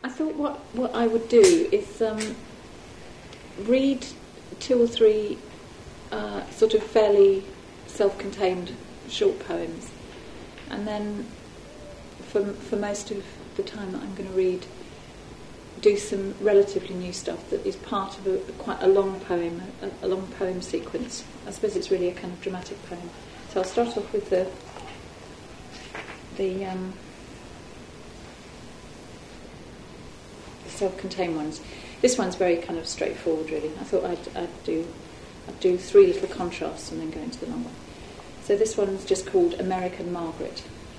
I thought what I would do is read 2 or 3 sort of fairly self-contained short poems, and then for most of the time that I'm going to read, do some relatively new stuff that is part of quite a long poem, a long poem sequence. I suppose it's really a kind of dramatic poem. So I'll start off with the self-contained ones. This one's very kind of straightforward, really. I thought I'd do 3 little contrasts and then go into the long one. So this one's just called American Margaret.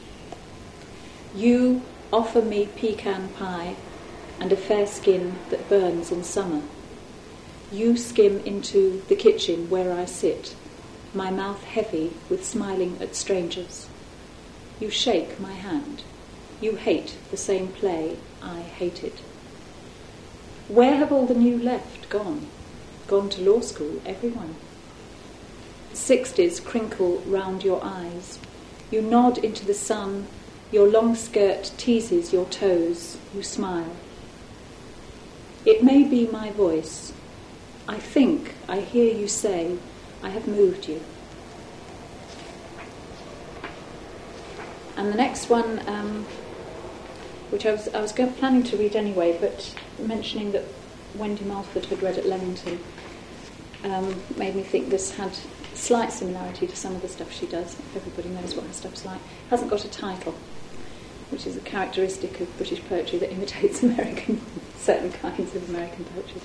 You offer me pecan pie and a fair skin that burns in summer. You skim into the kitchen where I sit, my mouth heavy with smiling at strangers. You shake my hand. You hate the same play I hated. Where have all the new left gone? Gone to law school, everyone. The 60s crinkle round your eyes. You nod into the sun. Your long skirt teases your toes. You smile. It may be my voice. I think I hear you say, I have moved you. And the next one, which I was planning to read anyway, but mentioning that Wendy Mulford had read at Leamington made me think this had slight similarity to some of the stuff she does, if everybody knows what her stuff's like. Hasn't got a title, which is a characteristic of British poetry that imitates certain kinds of American poetry.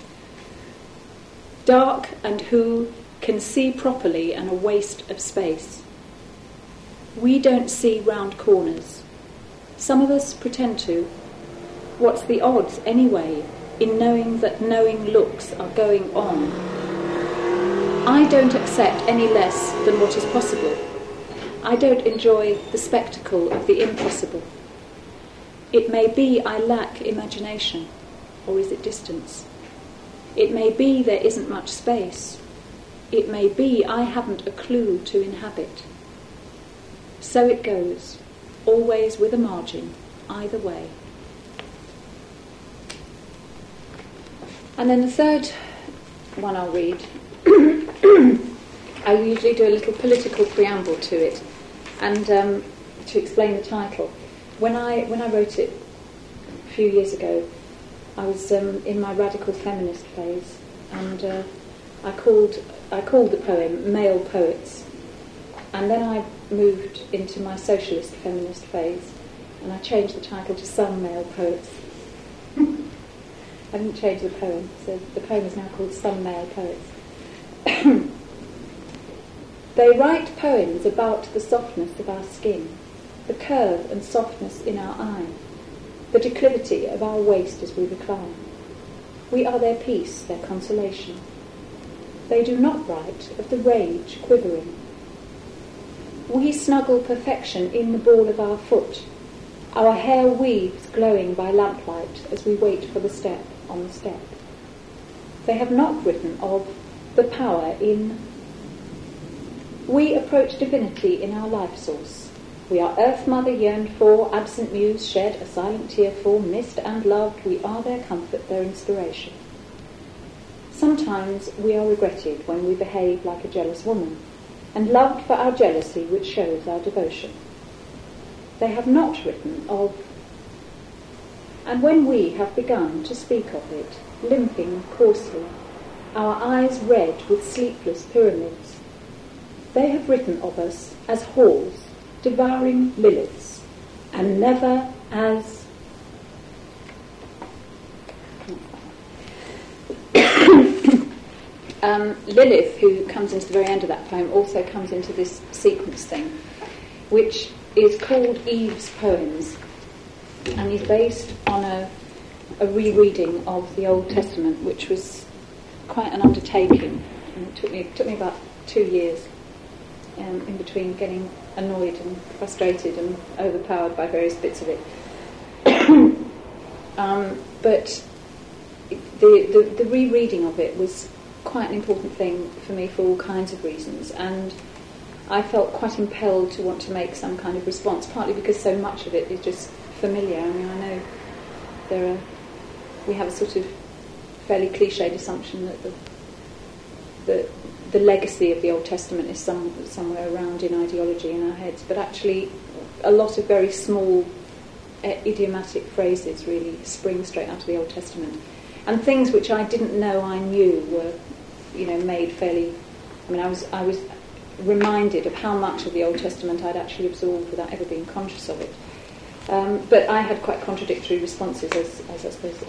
Dark and who can see properly and a waste of space. We don't see round corners. Some of us pretend to. What's the odds, anyway, in knowing that knowing looks are going on? I don't accept any less than what is possible. I don't enjoy the spectacle of the impossible. It may be I lack imagination, or is it distance? It may be there isn't much space. It may be I haven't a clue to inhabit. So it goes, always with a margin, either way. And then the third one I'll read, I usually do a little political preamble to it, and to explain the title. When I wrote it a few years ago, I was in my radical feminist phase, and I called the poem Male Poets, and then I moved into my socialist feminist phase, and I changed the title to Some Male Poets. I didn't change the poem, so the poem is now called Some Male Poets. They write poems about the softness of our skin, the curve and softness in our eye, the declivity of our waist as we recline. We are their peace, their consolation. They do not write of the rage quivering. We snuggle perfection in the ball of our foot. Our hair weaves glowing by lamplight as we wait for the step on the step. They have not written of the power in. We approach divinity in our life source. We are Earth Mother yearned for, absent muse shed a silent tear for, missed and loved, we are their comfort, their inspiration. Sometimes we are regretted when we behave like a jealous woman, and loved for our jealousy which shows our devotion. They have not written of, and when we have begun to speak of it, limping coarsely, our eyes red with sleepless pyramids, they have written of us as whores, devouring liliths, and never as Lilith, who comes into the very end of that poem, also comes into this sequence thing, which is called Eve's Poems, and is based on a rereading of the Old Testament, which was quite an undertaking, and it took me about 2 years in between getting annoyed and frustrated and overpowered by various bits of it. But the rereading of it was quite an important thing for me for all kinds of reasons, and I felt quite impelled to want to make some kind of response, partly because so much of it is just familiar. I mean, I know there are we have a sort of fairly cliched assumption that the legacy of the Old Testament is somewhere around in ideology in our heads, but actually a lot of very small idiomatic phrases really spring straight out of the Old Testament. And things which I didn't know I knew were, made fairly... I was reminded of how much of the Old Testament I'd actually absorbed without ever being conscious of it. But I had quite contradictory responses, as I suppose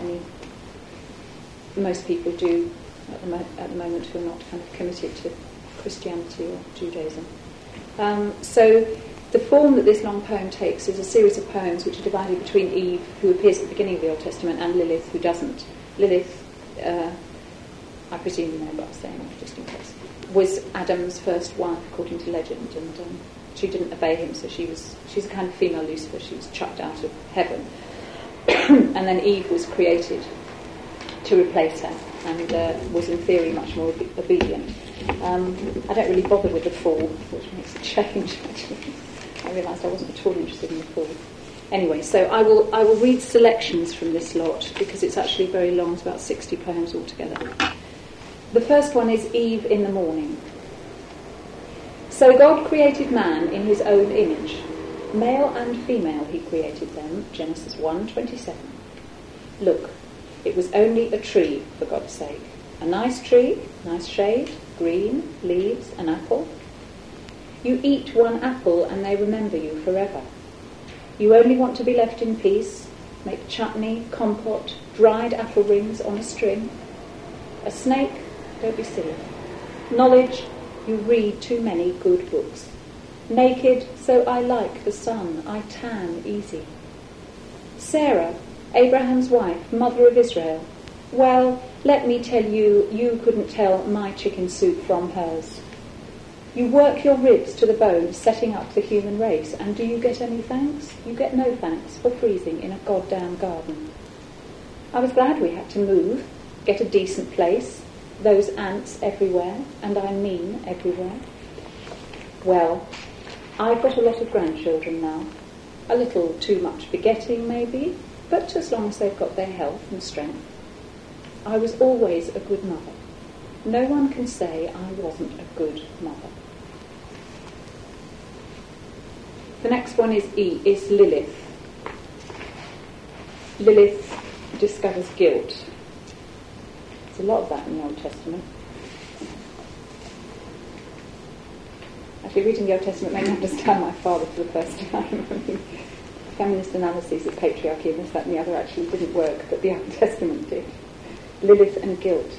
most people do at the moment who are not kind of committed to Christianity or Judaism. So the form that this long poem takes is a series of poems which are divided between Eve, who appears at the beginning of the Old Testament, and Lilith, who doesn't. Lilith, I presume you know what I'm saying, just in case, was Adam's first wife, according to legend, and she didn't obey him, so she's a kind of female Lucifer. She was chucked out of heaven. And then Eve was created to replace her, and was in theory much more obedient. I don't really bother with the fall, which makes a change, actually. I realised I wasn't at all interested in the fall. Anyway, so I will read selections from this lot, because it's actually very long. It's about 60 poems altogether. The first one is Eve in the Morning. So God created man in his own image. Male and female he created them, Genesis 1:27. Look, it was only a tree, for God's sake. A nice tree, nice shade, green, leaves, an apple. You eat one apple and they remember you forever. You only want to be left in peace, make chutney, compote, dried apple rings on a string. A snake, don't be silly. Knowledge, you read too many good books. Naked, so I like the sun, I tan easy. Sarah, Abraham's wife, mother of Israel. Well, let me tell you, you couldn't tell my chicken soup from hers. You work your ribs to the bone, setting up the human race, and do you get any thanks? You get no thanks for freezing in a goddamn garden. I was glad we had to move, get a decent place, those ants everywhere, and I mean everywhere. Well, I've got a lot of grandchildren now. A little too much begetting, maybe, but as long as they've got their health and strength. I was always a good mother. No one can say I wasn't a good mother. The next one is Lilith. Lilith discovers guilt. There's a lot of that in the Old Testament. Actually, reading the Old Testament made me understand my father for the first time. Feminist analyses of patriarchy and this, that and the other actually didn't work, but the Old Testament did. Lilith and guilt.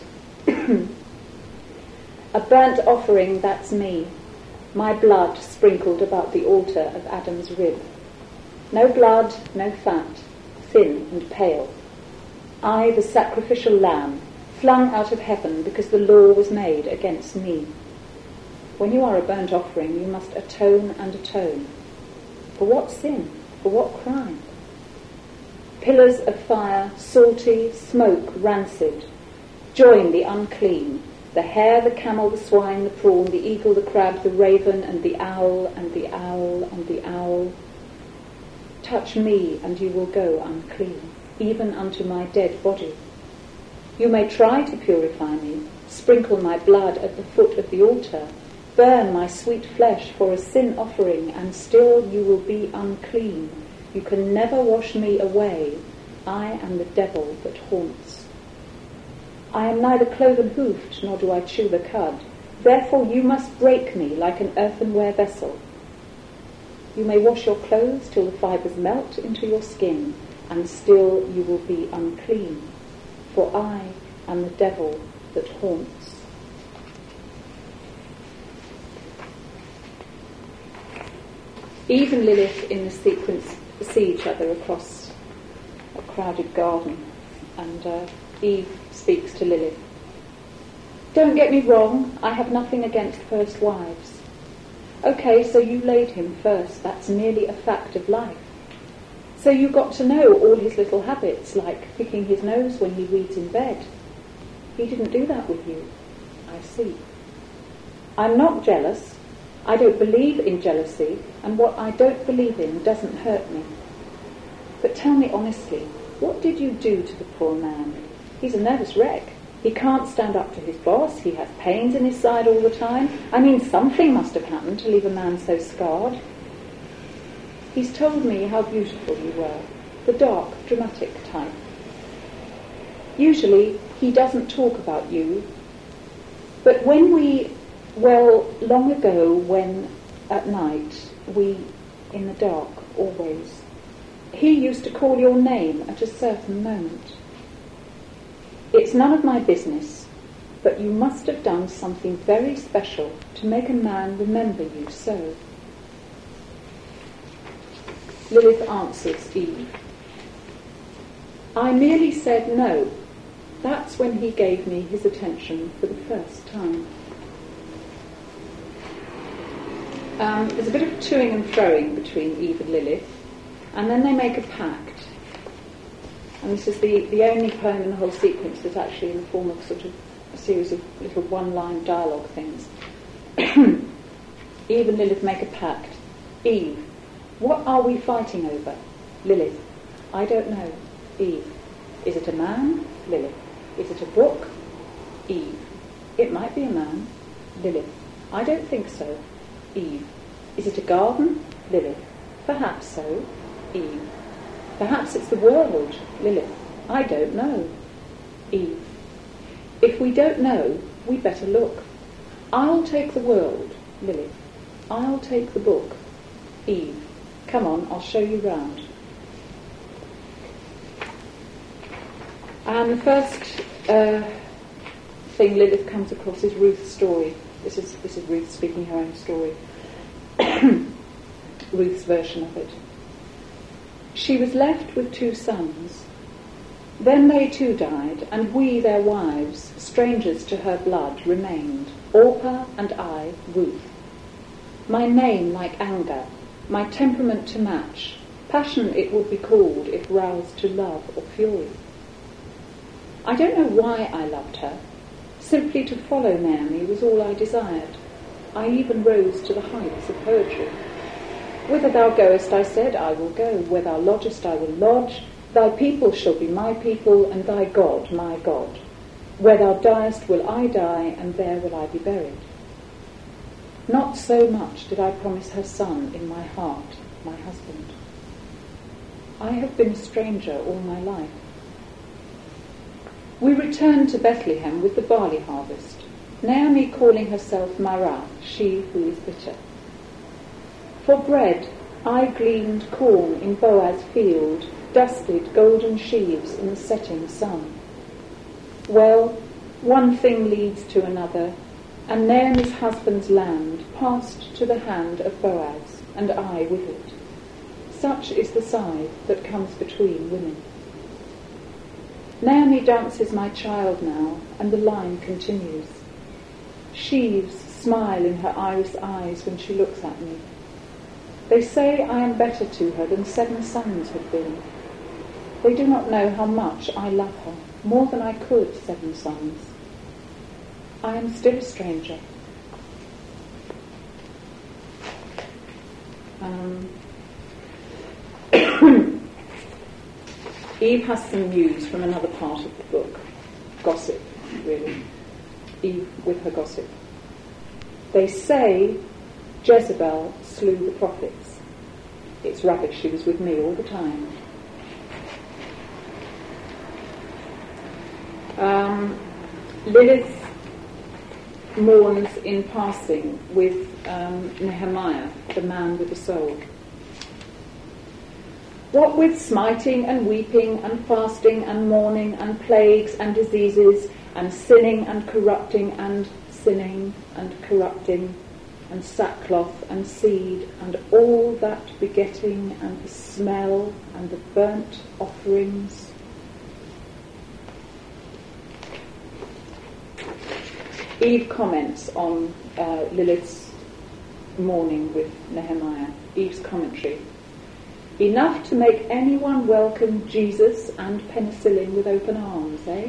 A burnt offering, that's me. My blood sprinkled about the altar of Adam's rib. No blood, no fat, thin and pale. I, the sacrificial lamb, flung out of heaven because the law was made against me. When you are a burnt offering, you must atone and atone. For what sin? For what crime? Pillars of fire, salty, smoke, rancid. Join the unclean. The hare, the camel, the swine, the prawn, the eagle, the crab, the raven, and the owl, and the owl, and the owl. Touch me, and you will go unclean, even unto my dead body. You may try to purify me, sprinkle my blood at the foot of the altar, burn my sweet flesh for a sin offering, and still you will be unclean. You can never wash me away. I am the devil that haunts. I am neither cloven-hoofed, nor do I chew the cud. Therefore you must break me like an earthenware vessel. You may wash your clothes till the fibres melt into your skin, and still you will be unclean. For I am the devil that haunts. Eve and Lilith in the sequence see each other across a crowded garden, and Eve speaks to Lilith. Don't get me wrong, I have nothing against first wives. Okay, so you laid him first, that's merely a fact of life. So you got to know all his little habits, like picking his nose when he reads in bed. He didn't do that with you. I see. I'm not jealous. I don't believe in jealousy, and what I don't believe in doesn't hurt me. But tell me honestly, what did you do to the poor man? He's a nervous wreck. He can't stand up to his boss. He has pains in his side all the time. I mean, something must have happened to leave a man so scarred. He's told me how beautiful you were, the dark, dramatic type. Usually, he doesn't talk about you, but long ago, when at night, in the dark, always, he used to call your name at a certain moment. It's none of my business, but you must have done something very special to make a man remember you so. Lilith answers Eve. I merely said no. That's when he gave me his attention for the first time. There's a bit of toing and froing between Eve and Lilith, and then they make a pact. And this is the only poem in the whole sequence that's actually in the form of sort of a series of little one-line dialogue things. Eve and Lilith make a pact. Eve, what are we fighting over? Lilith, I don't know. Eve, is it a man? Lilith, is it a book? Eve, it might be a man. Lilith, I don't think so. Eve, is it a garden? Lilith, perhaps so. Eve, perhaps it's the world. Lilith, I don't know. Eve, if we don't know, we'd better look. I'll take the world. Lilith, I'll take the book. Eve, come on, I'll show you round. And the first thing Lilith comes across is Ruth's story. This is Ruth speaking her own story. Ruth's version of it. She was left with 2 sons. Then they too died, and we, their wives, strangers to her blood, remained, Orpah and I, Ruth. My name like anger, my temperament to match, passion it would be called if roused to love or fury. I don't know why I loved her. Simply to follow Naomi was all I desired. I even rose to the heights of poetry. Whither thou goest, I said, I will go. Where thou lodgest, I will lodge. Thy people shall be my people, and thy God my God. Where thou diest will I die, and there will I be buried. Not so much did I promise her son in my heart, my husband. I have been a stranger all my life. We returned to Bethlehem with the barley harvest, Naomi calling herself Mara, she who is bitter. For bread I gleaned corn in Boaz's field, dusted golden sheaves in the setting sun. Well, one thing leads to another, and Naomi's husband's land passed to the hand of Boaz, and I with it. Such is the scythe that comes between women. Naomi dances my child now, and the line continues. Sheaves smile in her iris eyes when she looks at me. They say I am better to her than 7 sons had been. They do not know how much I love her, more than I could 7 sons. I am still a stranger. Eve has some news from another part of the book. Gossip, really. Eve with her gossip. They say Jezebel slew the prophets. It's rubbish, she was with me all the time. Lilith mourns in passing with Nehemiah, the man with the soul. What with smiting and weeping and fasting and mourning and plagues and diseases and sinning and corrupting and sinning and corrupting and sackcloth and seed and all that begetting and the smell and the burnt offerings. Eve comments on Lilith's mourning with Nehemiah. Eve's commentary. Enough to make anyone welcome Jesus and penicillin with open arms, eh?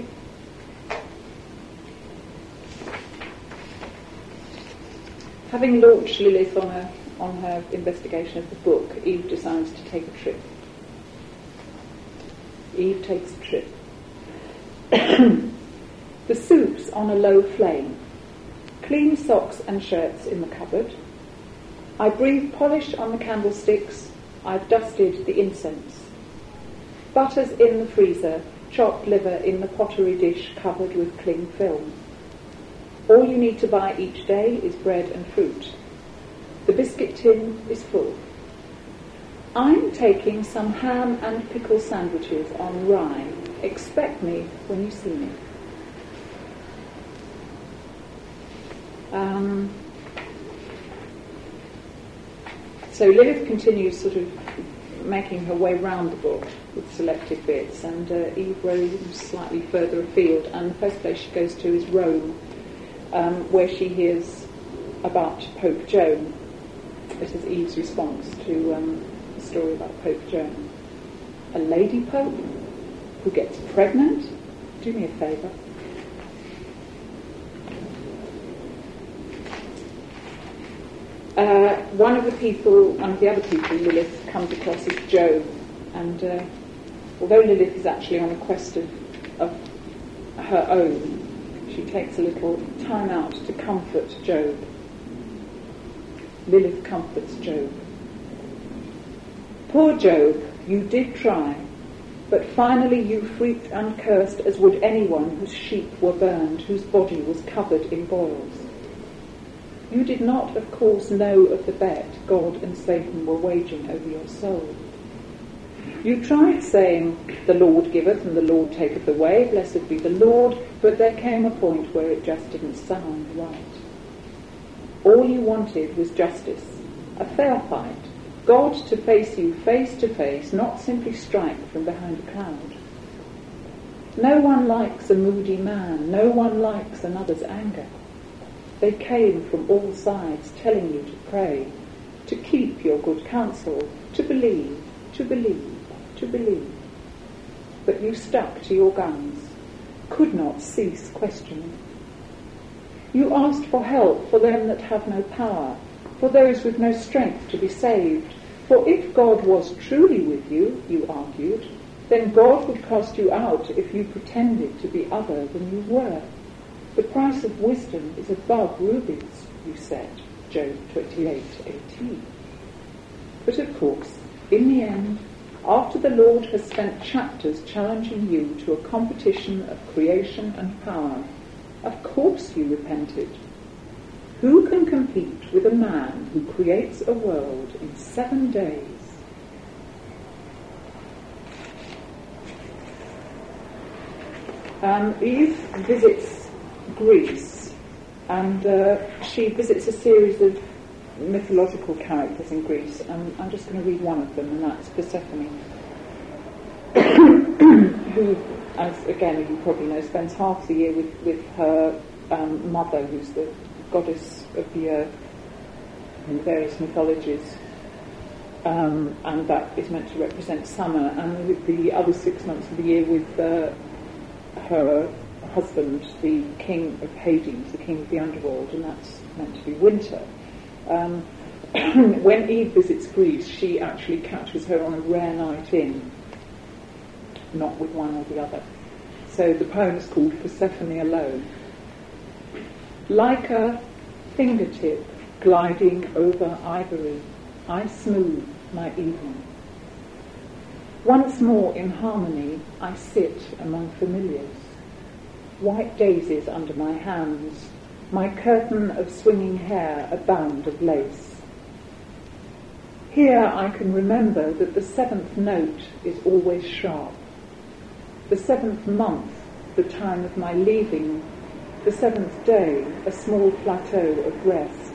Having launched Lilith on her investigation of the book, Eve decides to take a trip. Eve takes a trip. The soup's on a low flame. Clean socks and shirts in the cupboard. I breathe polish on the candlesticks. I've dusted the incense. Butter's in the freezer. Chopped liver in the pottery dish covered with cling film. All you need to buy each day is bread and fruit. The biscuit tin is full. I'm taking some ham and pickle sandwiches on rye. Expect me when you see me. So Lilith continues sort of making her way round the book with selected bits, and Eve roams slightly further afield, and the first place she goes to is Rome, where she hears about Pope Joan. This is Eve's response to the story about Pope Joan. A lady pope who gets pregnant? Do me a favour. One of the other people Lilith comes across is Job, and although Lilith is actually on a quest of her own, she takes a little time out to comfort Job. Lilith comforts Job. Poor Job, you did try, but finally you freaked and cursed as would anyone whose sheep were burned, whose body was covered in boils. You did not, of course, know of the bet God and Satan were waging over your soul. You tried saying, the Lord giveth and the Lord taketh away, blessed be the Lord, but there came a point where it just didn't sound right. All you wanted was justice, a fair fight, God to face you face to face, not simply strike from behind a cloud. No one likes a moody man, no one likes another's anger. They came from all sides telling you to pray, to keep your good counsel, to believe, to believe, to believe. But you stuck to your guns, could not cease questioning. You asked for help for them that have no power, for those with no strength to be saved. For if God was truly with you, you argued, then God would cast you out if you pretended to be other than you were. The price of wisdom is above rubies, you said, Job 28:18. But of course, in the end, after the Lord has spent chapters challenging you to a competition of creation and power, of course you repented. Who can compete with a man who creates a world in 7 days? Eve visits Greece, and she visits a series of mythological characters in Greece, and I'm just going to read one of them, and that's Persephone, who, as again you probably know, spends half the year with her mother, who's the goddess of the earth in various mythologies, and that is meant to represent summer, and the other 6 months of the year with her husband, the king of Hades, the king of the underworld, and that's meant to be winter. When Eve visits Greece, she actually catches her on a rare night in, not with one or the other. So the poem is called Persephone Alone. Like a fingertip gliding over ivory, I smooth my evening. Once more in harmony, I sit among familiars. White daisies under my hands, my curtain of swinging hair a band of lace. Here I can remember that the 7th note is always sharp. The 7th month, the time of my leaving. The 7th day, a small plateau of rest.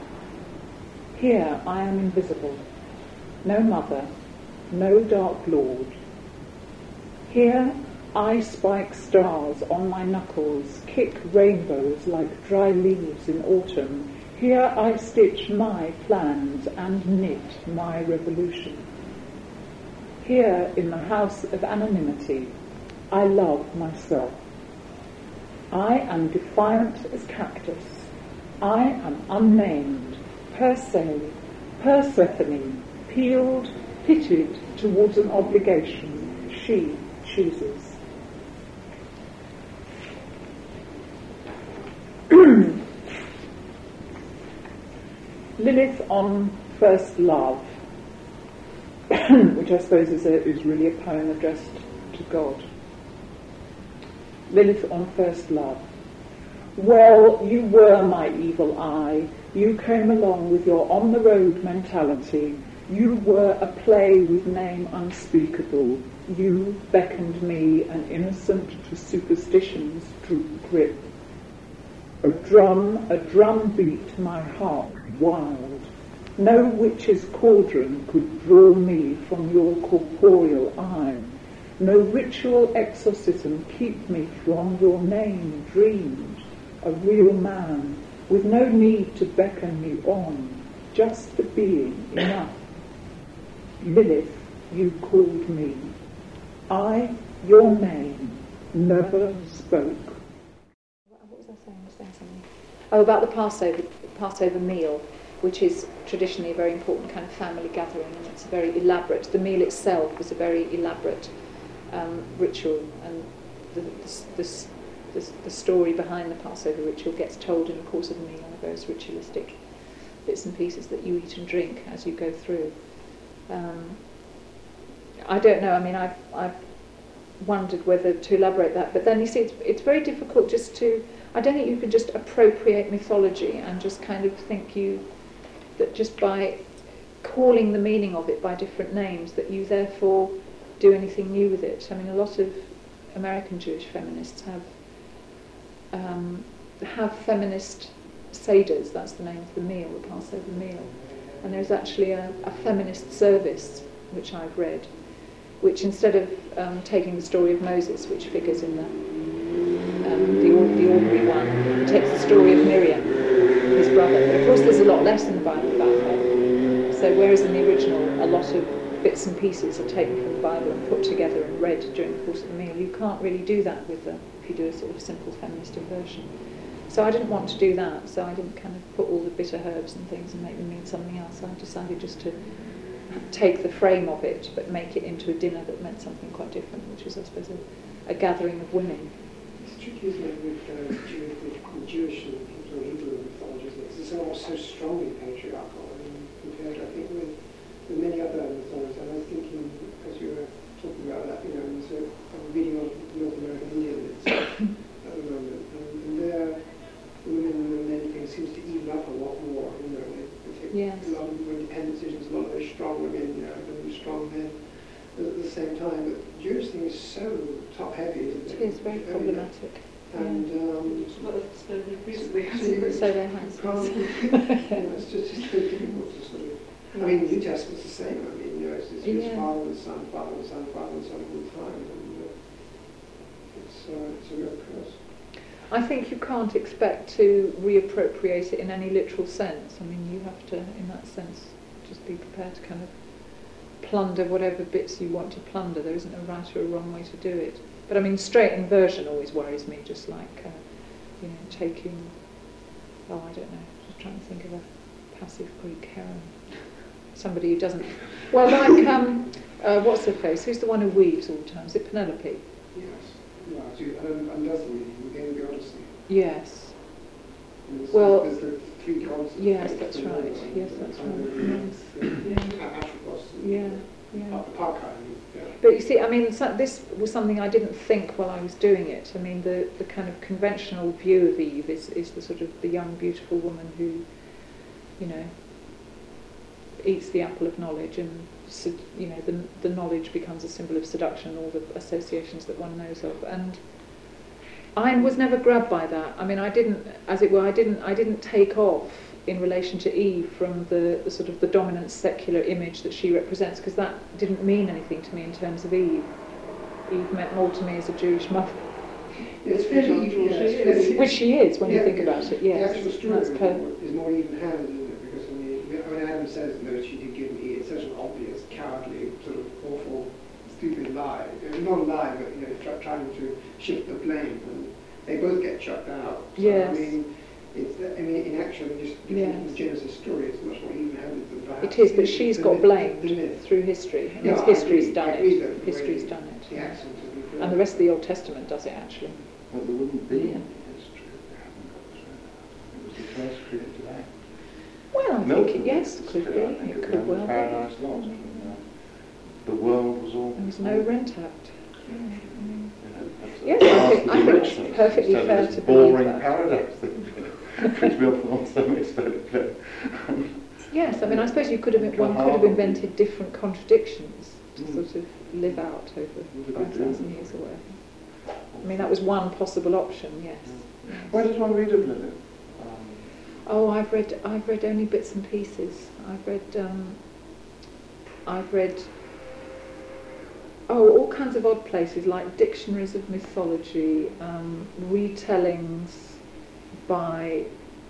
Here I am invisible. No mother, no dark lord. Here I spike stars on my knuckles, kick rainbows like dry leaves in autumn. Here I stitch my plans and knit my revolution. Here in the house of anonymity, I love myself. I am defiant as cactus. I am unnamed, per se, Persephone, peeled, pitted towards an obligation. She chooses. Lilith on First Love, which I suppose is really a poem addressed to God. Lilith on First Love. Well, you were my evil eye. You came along with your on-the-road mentality. You were a play with name unspeakable. You beckoned me, an innocent to superstition's true grip. A drum beat my heart wild. No witch's cauldron could draw me from your corporeal eye. No ritual exorcism keep me from your name dreamed. A real man, with no need to beckon me on, just the being enough. Lilith, you called me. I, your name, never spoke. What was I saying? I was saying something. Oh, about the Passover meal, which is traditionally a very important kind of family gathering, and it's very elaborate. The meal itself is a very elaborate ritual, and the story behind the Passover ritual gets told in the course of the meal, and the various ritualistic bits and pieces that you eat and drink as you go through. I don't know, I mean, I've wondered whether to elaborate that, but then you see it's very difficult just to, I don't think you can just appropriate mythology and just kind of think that just by calling the meaning of it by different names that you therefore do anything new with it. I mean, a lot of American Jewish feminists have feminist seders, that's the name of the meal, the Passover meal. And there's actually a feminist service, which I've read, which instead of taking the story of Moses, which figures in the ordinary one, takes the story of Miriam, his brother. But of course there's a lot less in the Bible about her. So whereas in the original a lot of bits and pieces are taken from the Bible and put together and read during the course of the meal, you can't really do that if you do a sort of simple feminist inversion. So I didn't want to do that, so I didn't kind of put all the bitter herbs and things and make them mean something else. I decided just to take the frame of it but make it into a dinner that meant something quite different, which was, I suppose, a gathering of women. It's tricky, isn't it, with Jewish and Hebrew mythologies, because it's all so strongly patriarchal, and compared, I think, with many other mythologies. And I was thinking, as you were talking about that, I'm reading on North American Indian at the moment, and there, women and men thing seems to even up a lot more. They take a lot of more independent decisions, a lot of very strong women, and strong men. At the same time, but the Jewish thing is so top-heavy, isn't it? It is very problematic. And recently, so they have. It's just very difficult to sort of. I mean, the New Testament's the same. I mean, it's father and son, father and son, father and son all the time, and it's a real curse. I think you can't expect to reappropriate it in any literal sense. I mean, you have to, in that sense, just be prepared to kind of plunder whatever bits you want to plunder. There isn't a right or a wrong way to do it. But I mean, straight inversion always worries me, just like, taking, I don't know, just trying to think of a passive Greek heroine. Somebody who doesn't, well, like, what's her face? Who's the one who weaves all the time? Is it Penelope? Yes. And does the weaving within the Odyssey. Yes. Well, there's the three gods. Yes, that's right. Yes, that's right. Atropos. Yeah. Parkai. But you see, I mean, this was something I didn't think while I was doing it. I mean, the kind of conventional view of Eve is the sort of the young, beautiful woman who, eats the apple of knowledge, and the knowledge becomes a symbol of seduction, all the associations that one knows of. And I was never grabbed by that. I mean, I didn't take off in relation to Eve from the sort of the dominant secular image that she represents, because that didn't mean anything to me in terms of Eve. Eve meant more to me as a Jewish mother. It's fairly even, which she is when you think about it. Yes, the actual story is more even-handed, isn't it? Because when Adam says that she did give me, it's such an obvious, cowardly, sort of awful, stupid lie. Not a lie, but trying to shift the blame, and they both get chucked out. So, yes. In actual, the Genesis story, it's much more even-handed than perhaps. It is, but she's got blamed through history, and history's done it. History's done it. The accent has been And the rest of the Old Testament does it, actually. Well, there wouldn't be any history if they hadn't got through that. It was the first created act. Well, I Milton think it could be. It could well be. Paradise Lost. The world was all... There was no Rent Act. Yes, I think it's perfectly fair to believe boring that. paradise thing, which Milton also makes very clear. Yes, I mean, I suppose one could have invented different contradictions to sort of live out over 5,000 years or whatever. I mean, that was one possible option, yes. Where does one read of Lilith? Oh, I've read only bits and pieces. I've read all kinds of odd places, like dictionaries of mythology, retellings by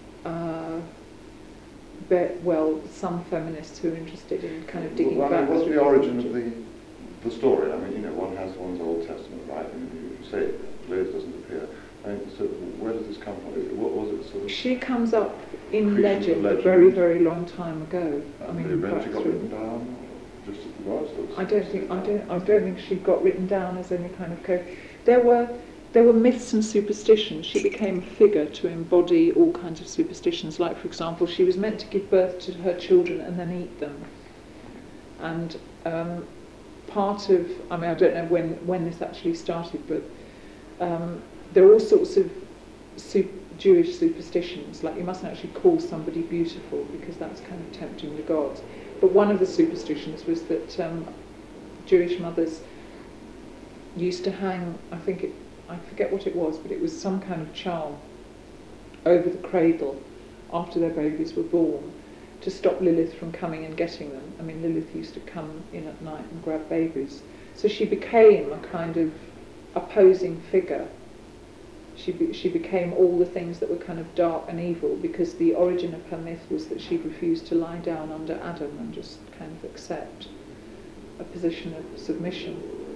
some feminists who are interested in kind of digging back. What's the origin of the story? I mean, one has one's Old Testament, right? And you say Lilith doesn't appear. So where does this come from? What was it sort of? She comes up in legend a very, very long time ago. I mean, the event got written down just as it was. I don't think she got written down as any kind of code. There were myths and superstitions. She became a figure to embody all kinds of superstitions. Like, for example, she was meant to give birth to her children and then eat them. And part of, I mean, I don't know when this actually started, but there are all sorts of Jewish superstitions, like you mustn't actually call somebody beautiful because that's kind of tempting the gods. But one of the superstitions was that Jewish mothers used to hang, I forget what it was, but it was some kind of charm over the cradle after their babies were born to stop Lilith from coming and getting them. I mean, Lilith used to come in at night and grab babies. So she became a kind of opposing figure. She became all the things that were kind of dark and evil, because the origin of her myth was that she refused to lie down under Adam and just kind of accept a position of submission,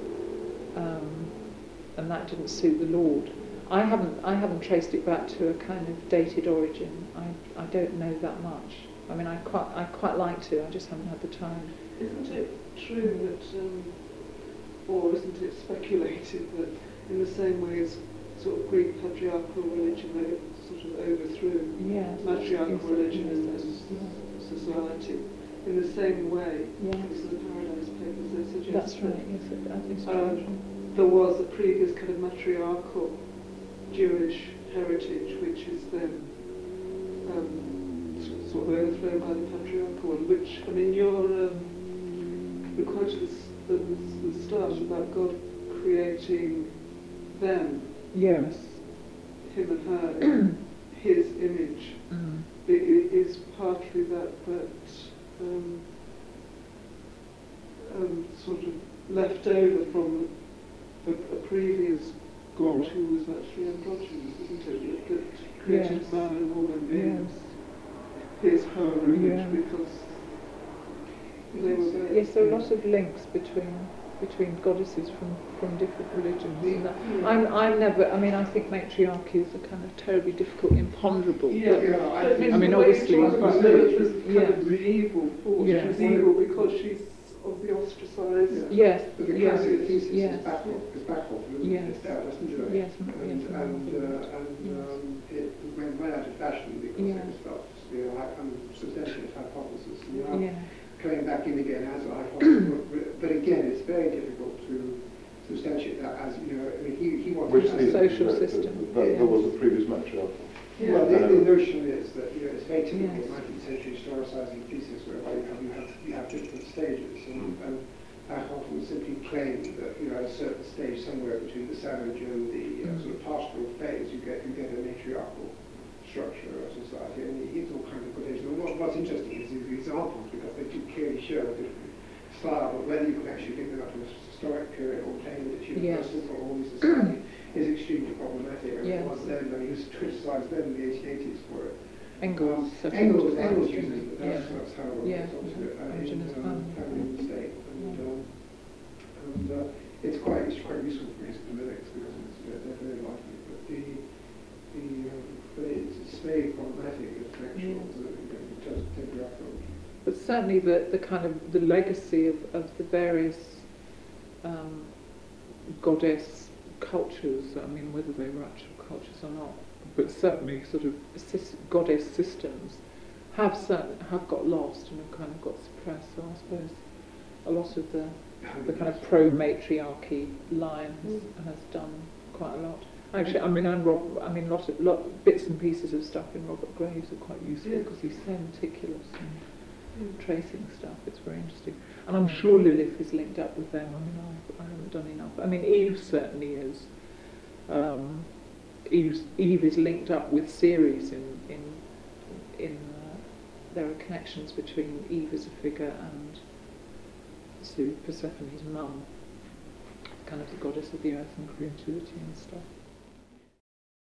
and that didn't suit the Lord. I haven't traced it back to a kind of dated origin. I don't know that much. I mean, I quite like to. I just haven't had the time. Isn't it true that, or isn't it speculated that, in the same way as sort of Greek patriarchal religion sort of overthrew matriarchal religion and society, in the same way as the Paradise Papers they suggest? That's right. Yes, I think so. There was a previous kind of matriarchal Jewish heritage, which is then sort of overthrown by the patriarchal one. Which, I mean, you quoted at the start about God creating them. Yes. Him and her in his image. It is partly that sort of left over from a previous God who was actually androgynous, isn't it? That created man and woman in his her image because they were very... Yes, there are lots of links between goddesses from different religions. I think matriarchy is a kind of terribly difficult, imponderable. I mean, obviously, it was kind of medieval force. She was evil because she's of the ostracized. Yes. But the classic thesis Yes. is back off. Yes. It's down, doesn't it? Yes. It went out of fashion because it was felt to be a substantiated hypothesis. Coming back in again as a hypothesis, but again, it's very difficult to substantiate that as, I mean, he wants a social system. There was a previous matriarchal. Well, the notion is that, it's very typical 19th century historicising thesis whereby you have different stages, and Achhofen simply claimed that, at a certain stage somewhere between the savage and the sort of pastoral phase, you get a matriarchal structure of society, and it's all kinds of quotations. And what's interesting is the examples, because they do clearly show a different style, but whether you can actually link them up to a historic period or claim that it's universal for all these society is extremely problematic. And it was then, he was criticised then in the 1880s for it. Engels uses it, but that's how it talks to it in Family and State. And it's quite useful for his polemics because they're very lively. But it's very problematic as factual to just take your approach. But certainly the kind of the legacy of the various goddess cultures, I mean, whether they were actual cultures or not, but certainly sort of goddess systems have got lost and have kind of got suppressed. So I suppose a lot of the kind of pro-matriarchy line has done quite a lot. Actually, I mean, bits and pieces of stuff in Robert Graves are quite useful because he's so meticulous in tracing stuff. It's very interesting. And I'm sure Lilith is linked up with them. I mean, I haven't done enough. I mean, Eve certainly is. Eve is linked up with Ceres in there are connections between Eve as a figure and Persephone's mum, kind of the goddess of the earth and creativity and stuff.